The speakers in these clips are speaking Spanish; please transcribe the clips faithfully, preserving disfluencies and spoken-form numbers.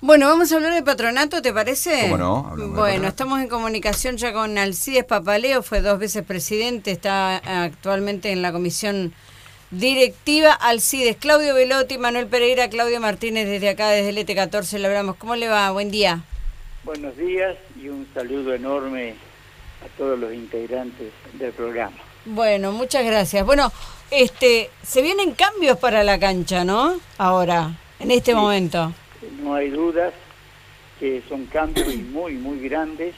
Bueno, vamos a hablar de patronato, ¿te parece? ¿Cómo no? Hablamos de Bueno, patronato. estamos en comunicación ya con Alcides Papaleo, fue dos veces presidente, está actualmente en la comisión directiva. Alcides, Claudio Velotti, Manuel Pereira, Claudio Martínez, desde acá, desde el E T catorce, le hablamos. ¿Cómo le va? Buen día. Buenos días y un saludo enorme a todos los integrantes del programa. Bueno, muchas gracias. Bueno, este, se vienen cambios para la cancha, ¿no? Ahora, en este Sí. momento. No hay dudas que son cambios muy, muy grandes,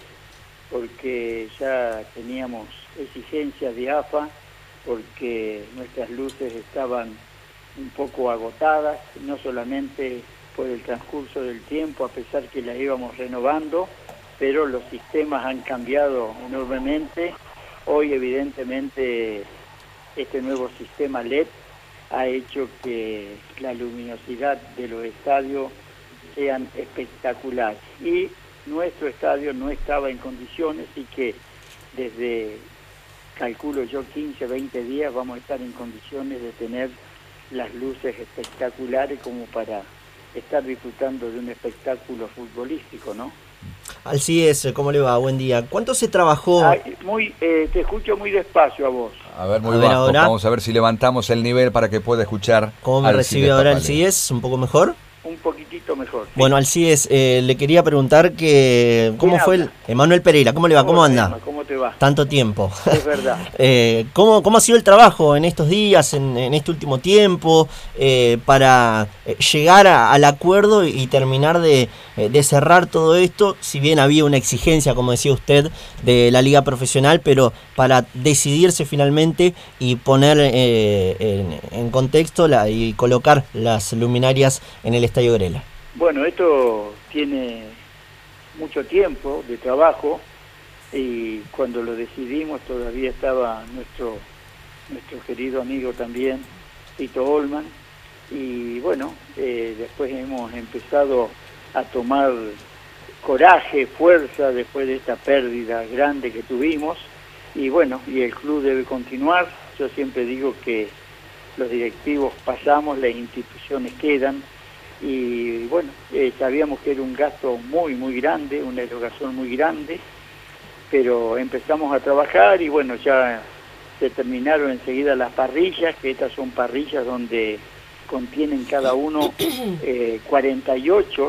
porque ya teníamos exigencias de A F A, porque nuestras luces estaban un poco agotadas, no solamente por el transcurso del tiempo, a pesar que las íbamos renovando, pero los sistemas han cambiado enormemente. Hoy, evidentemente, este nuevo sistema L E D ha hecho que la luminosidad de los estadios sean espectaculares, y nuestro estadio no estaba en condiciones, y que desde, calculo yo, quince, veinte días vamos a estar en condiciones de tener las luces espectaculares como para estar disfrutando de un espectáculo futbolístico, ¿no? Alcides, ¿cómo le va? Buen día. ¿Cuánto se trabajó? Ay, muy, eh, te escucho muy despacio a vos. A ver, muy A ver, bajo. ahora. Vamos a ver si levantamos el nivel para que pueda escuchar. ¿Cómo me Alcides recibe ahora Papaleo. Alcides? ¿Un poco mejor? Un poquitito mejor. Bueno, Alcides, eh, le quería preguntar que cómo ¿Quién fue habla? el... Emanuel Pereira, ¿cómo le va? ¿Cómo Hola, anda? Emma, ¿cómo te va? Tanto tiempo. Es verdad. Eh, ¿cómo, ¿Cómo ha sido el trabajo en estos días, en, en este último tiempo, eh, para eh, llegar a- al acuerdo y terminar de, eh, de cerrar todo esto? Si bien había una exigencia, como decía usted, de la liga profesional, pero para decidirse finalmente y poner eh, en, en contexto la, y colocar las luminarias en el Estadio Grela. Bueno, esto tiene mucho tiempo de trabajo, y cuando lo decidimos todavía estaba nuestro nuestro querido amigo también, Tito Olman, y bueno, eh, después hemos empezado a tomar coraje, fuerza después de esta pérdida grande que tuvimos, y bueno, y el club debe continuar. Yo siempre digo que los directivos pasamos, las instituciones quedan, y bueno, eh, sabíamos que era un gasto muy, muy grande, una erogación muy grande, pero empezamos a trabajar y bueno, ya se terminaron enseguida las parrillas, que estas son parrillas donde contienen cada uno eh, cuarenta y ocho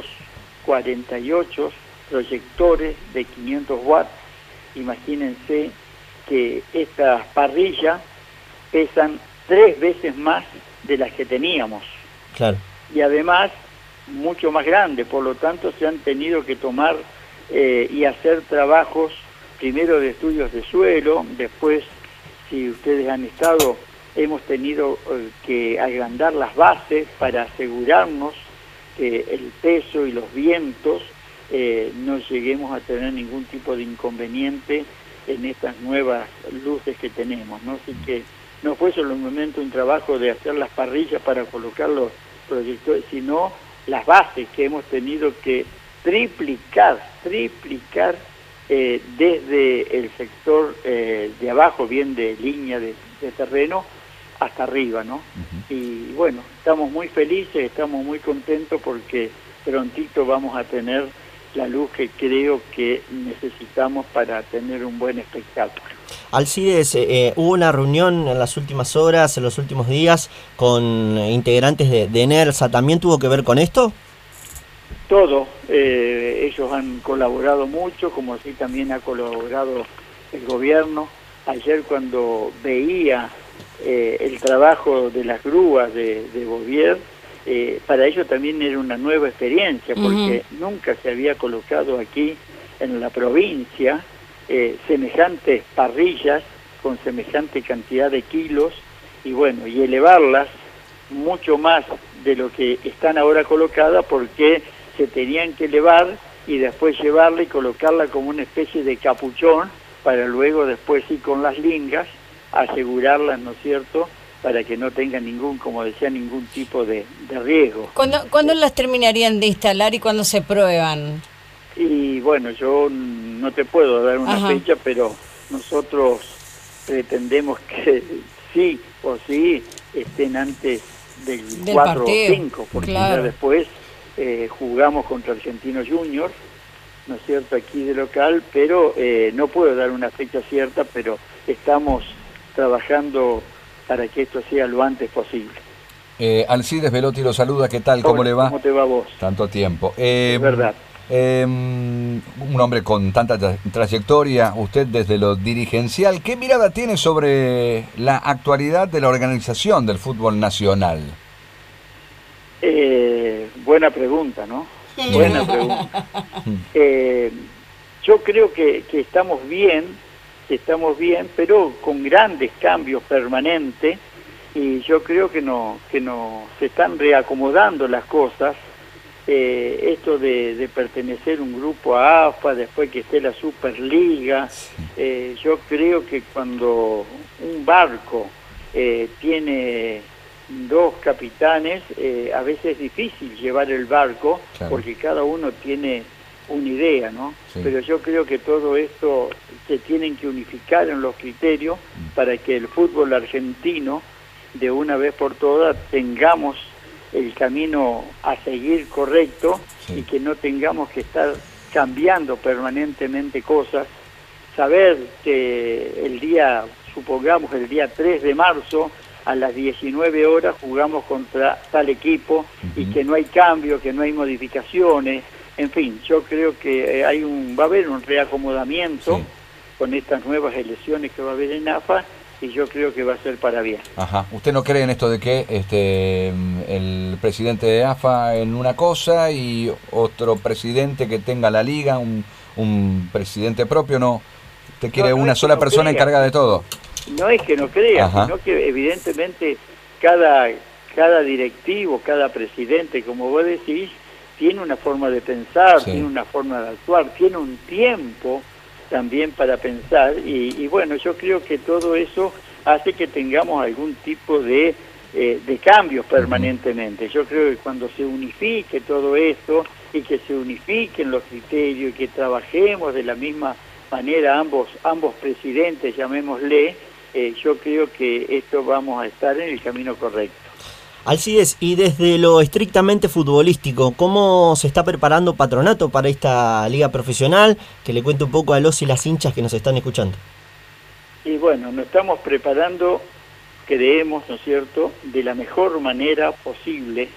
proyectores de quinientos watts. Imagínense que estas parrillas pesan tres veces más de las que teníamos, Claro. y además mucho más grande, por lo tanto se han tenido que tomar eh, y hacer trabajos, primero de estudios de suelo, después, si ustedes han estado, hemos tenido eh, que agrandar las bases para asegurarnos que el peso y los vientos eh, no lleguemos a tener ningún tipo de inconveniente en estas nuevas luces que tenemos, ¿no? Así que no fue solamente un trabajo de hacer las parrillas para colocar los proyectores, sino las bases que hemos tenido que triplicar, triplicar eh, desde el sector eh, de abajo, bien de línea de, de terreno, hasta arriba, ¿no? Uh-huh. Y bueno, estamos muy felices, estamos muy contentos porque prontito vamos a tener la luz que creo que necesitamos para tener un buen espectáculo. Alcides, eh, hubo una reunión en las últimas horas, en los últimos días, con integrantes de, de ENERSA. ¿También tuvo que ver con esto? Todo. Eh, ellos han colaborado mucho, como así también ha colaborado el gobierno. Ayer, cuando veía eh, el trabajo de las grúas de, de Bovier, eh, para ellos también era una nueva experiencia, porque uh-huh. nunca se había colocado aquí en la provincia Eh, semejantes parrillas con semejante cantidad de kilos, y bueno, y elevarlas mucho más de lo que están ahora colocadas, porque se tenían que elevar y después llevarla y colocarla como una especie de capuchón para luego después ir con las lingas asegurarlas, ¿no es cierto?, para que no tengan ningún, como decía, ningún tipo de, de riesgo. ¿Cuándo, ¿Cuándo las terminarían de instalar y cuándo se prueban? Y bueno, yo no te puedo dar una Ajá. fecha, pero nosotros pretendemos que sí o sí estén antes del, del cuatro o cinco, porque claro. ya después eh, jugamos contra Argentinos Juniors, ¿no es cierto?, aquí de local, pero eh, no puedo dar una fecha cierta, pero estamos trabajando para que esto sea lo antes posible. Eh, Alcides Velotti lo saluda, ¿qué tal? ¿Cómo Hola, le va? ¿Cómo te va vos? Tanto tiempo. Eh, Es verdad. Eh, un hombre con tanta tra trayectoria, usted desde lo dirigencial, ¿qué mirada tiene sobre la actualidad de la organización del fútbol nacional? Eh, buena pregunta, ¿no? Buena pregunta. Eh, yo creo que, que estamos bien, que estamos bien, pero con grandes cambios permanentes, y yo creo que no, que no se están reacomodando las cosas. Eh, esto de, de pertenecer un grupo a AFA, después que esté la Superliga, eh, yo creo que cuando un barco eh, tiene dos capitanes, eh, a veces es difícil llevar el barco, claro, porque cada uno tiene una idea, ¿no? Sí. Pero yo creo que todo esto se tienen que unificar en los criterios mm. para que el fútbol argentino, de una vez por todas, tengamos el camino a seguir correcto, sí, y que no tengamos que estar cambiando permanentemente cosas. Saber que el día, supongamos el día tres de marzo, a las diecinueve horas jugamos contra tal equipo, uh-huh, y que no hay cambio, que no hay modificaciones. En fin, yo creo que hay un va a haber un reacomodamiento, sí, con estas nuevas elecciones que va a haber en AFA, y yo creo que va a ser para bien. Ajá. ¿Usted no cree en esto de que este el presidente de AFA en una cosa y otro presidente que tenga la liga, un, un presidente propio, no? ¿Usted quiere no, no una sola no persona crea, encargada de todo? No es que no crea, ajá, sino que evidentemente cada, cada directivo, cada presidente, como vos decís, tiene una forma de pensar, sí, tiene una forma de actuar, tiene un tiempo también para pensar, y, y bueno, yo creo que todo eso hace que tengamos algún tipo de, eh, de cambios permanentemente. Yo creo que cuando se unifique todo esto, y que se unifiquen los criterios, y que trabajemos de la misma manera ambos, ambos presidentes, llamémosle, eh, yo creo que esto vamos a estar en el camino correcto. Alcides, y desde lo estrictamente futbolístico, ¿cómo se está preparando Patronato para esta liga profesional? Que le cuente un poco a los y las hinchas que nos están escuchando. Y bueno, nos estamos preparando, creemos, ¿no es cierto?, de la mejor manera posible.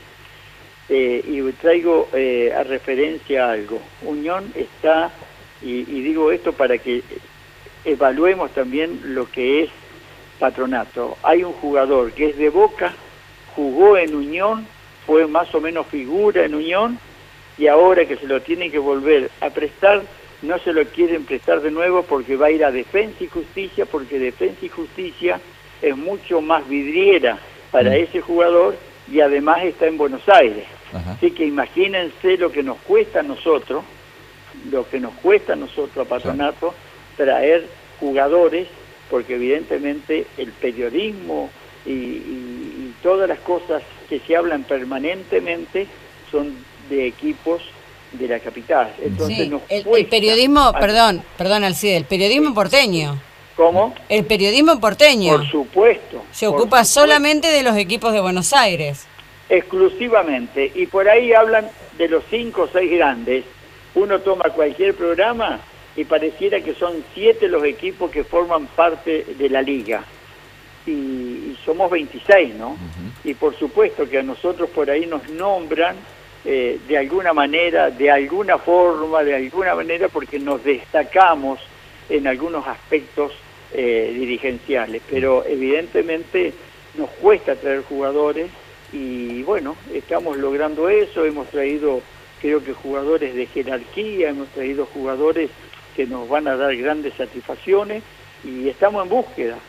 Eh, y traigo eh, a referencia algo. Unión está, y, y digo esto para que evaluemos también lo que es Patronato. Hay un jugador que es de Boca, jugó en Unión, fue más o menos figura en Unión, y ahora que se lo tienen que volver a prestar, no se lo quieren prestar de nuevo porque va a ir a Defensa y Justicia, porque Defensa y Justicia es mucho más vidriera para ese jugador, y además está en Buenos Aires. Ajá. Así que imagínense lo que nos cuesta a nosotros, lo que nos cuesta a nosotros a Patronato, traer jugadores, porque evidentemente el periodismo y, y, y todas las cosas que se hablan permanentemente son de equipos de la capital. Entonces sí, nos el, el periodismo, a... perdón, perdón Alcide, el periodismo porteño. ¿Cómo? El periodismo porteño. Por supuesto. Se ocupa supuesto. solamente de los equipos de Buenos Aires. Exclusivamente. Y por ahí hablan de los cinco o seis grandes. Uno toma cualquier programa y pareciera que son siete los equipos que forman parte de la liga. Y, y somos veintiséis, ¿no? Uh-huh. Y por supuesto que a nosotros por ahí nos nombran eh, de alguna manera, de alguna forma, de alguna manera, porque nos destacamos en algunos aspectos eh, dirigenciales. Pero evidentemente nos cuesta traer jugadores y bueno, estamos logrando eso. Hemos traído, creo que jugadores de jerarquía, hemos traído jugadores que nos van a dar grandes satisfacciones y estamos en búsqueda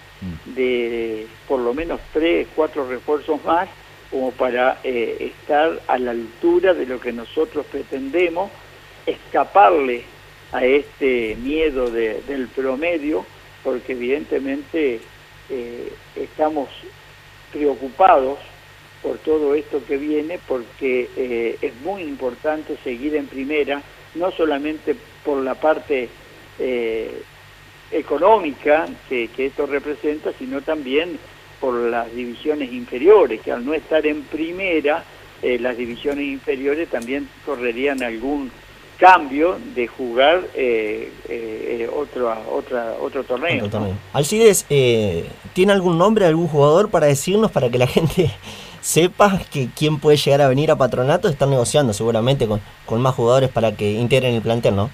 de por lo menos tres, cuatro refuerzos más como para eh, estar a la altura de lo que nosotros pretendemos, escaparle a este miedo de, del promedio, porque evidentemente eh, estamos preocupados por todo esto que viene, porque eh, es muy importante seguir en primera, no solamente por la parte eh, económica que, que esto representa, sino también por las divisiones inferiores, que al no estar en primera eh, las divisiones inferiores también correrían algún cambio de jugar eh, eh, otro, otra, otro torneo. Otro torneo. Alcides, eh, ¿tiene algún nombre, algún jugador para decirnos, para que la gente sepa que quién puede llegar a venir a Patronato? Están negociando seguramente con, con más jugadores para que integren el plantel, ¿no?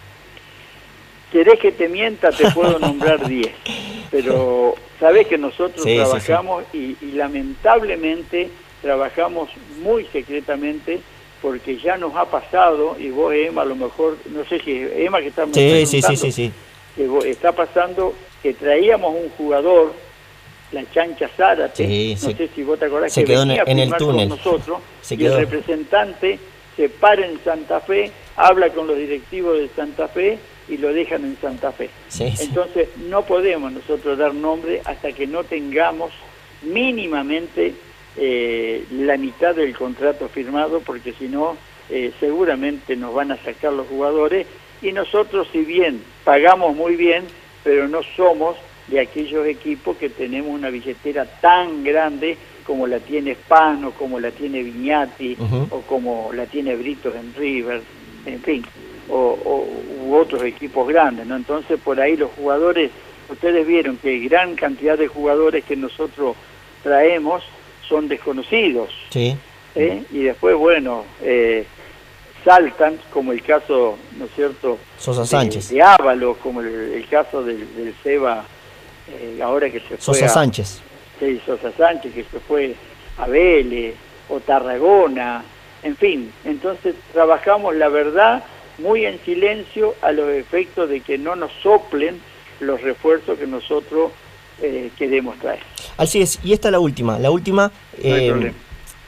¿Querés que te mienta? Te puedo nombrar diez, pero sabés que nosotros sí, trabajamos sí, sí. Y, y lamentablemente trabajamos muy secretamente, porque ya nos ha pasado, y vos, Emma, a lo mejor, no sé si Emma que está sí, sí, sí, sí, sí. Que vos, está pasando que traíamos un jugador, la Chancha Zárate, sí, no se, sé si vos te acordás, se que quedó venía en a el túnel. Con nosotros, se y quedó. El representante se para en Santa Fe, habla con los directivos de Santa Fe y lo dejan en Santa Fe. Sí, sí. Entonces no podemos nosotros dar nombre hasta que no tengamos mínimamente eh, la mitad del contrato firmado, porque si no eh, seguramente nos van a sacar los jugadores, y nosotros, si bien pagamos muy bien, pero no somos de aquellos equipos que tenemos una billetera tan grande como la tiene Spano, como la tiene Viñati, uh-huh. o como la tiene Britos en River, en fin, o, o u otros equipos grandes, ¿no? Entonces por ahí los jugadores, ustedes vieron que gran cantidad de jugadores que nosotros traemos son desconocidos, sí. ¿eh? Y después, bueno, eh, saltan, como el caso, ¿no es cierto?, Sosa de, Sánchez, de Ábalos, como el, el caso del, del Seba, eh, ahora que se fue Sosa a, Sánchez. Sí, Sosa Sánchez, que se fue a Vélez, o Tarragona, en fin. Entonces trabajamos, la verdad, muy en silencio, a los efectos de que no nos soplen los refuerzos que nosotros eh, queremos traer. Así es, y esta es la última, la última, no hay eh, problema.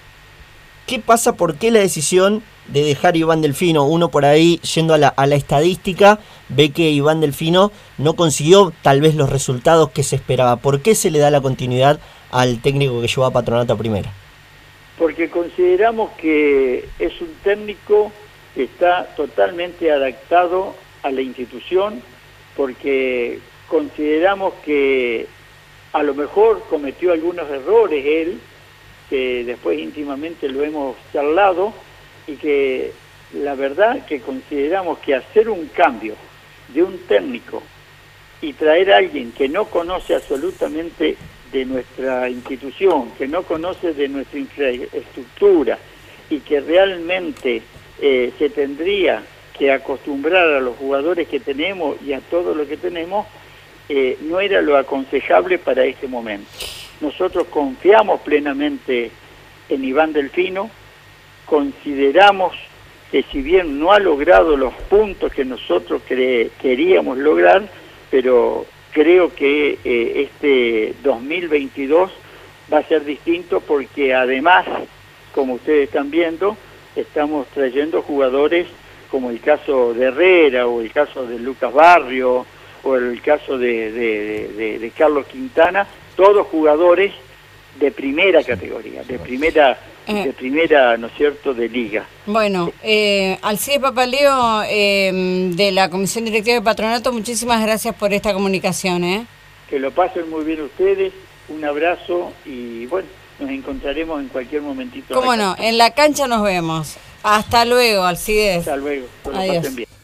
¿Qué pasa? ¿Por qué la decisión de dejar a Iván Delfino? Uno por ahí, yendo a la, a la estadística, ve que Iván Delfino no consiguió tal vez los resultados que se esperaba. ¿Por qué se le da la continuidad al técnico que llevó a Patronato a primera? Porque consideramos que es un técnico que está totalmente adaptado a la institución, porque consideramos que a lo mejor cometió algunos errores él, que después íntimamente lo hemos charlado, y que la verdad que consideramos que hacer un cambio de un técnico y traer a alguien que no conoce absolutamente de nuestra institución, que no conoce de nuestra infraestructura, y que realmente eh, se tendría que acostumbrar a los jugadores que tenemos y a todo lo que tenemos, eh, no era lo aconsejable para este momento. Nosotros confiamos plenamente en Iván Delfino, consideramos que si bien no ha logrado los puntos que nosotros cre- queríamos lograr, pero creo que eh, este dos mil veintidós va a ser distinto, porque además, como ustedes están viendo, estamos trayendo jugadores como el caso de Herrera, o el caso de Lucas Barrio, o el caso de, de, de, de Carlos Quintana, todos jugadores de primera categoría, de primera, de primera, ¿no es cierto?, de liga. Bueno, eh, Alcides Papaleo, eh, de la Comisión Directiva de Patronato, muchísimas gracias por esta comunicación, ¿eh? Que lo pasen muy bien ustedes, un abrazo, y bueno, nos encontraremos en cualquier momentito. ¿Cómo no? En la cancha nos vemos. Hasta luego, Alcides. Hasta luego, que lo Adiós. pasen bien.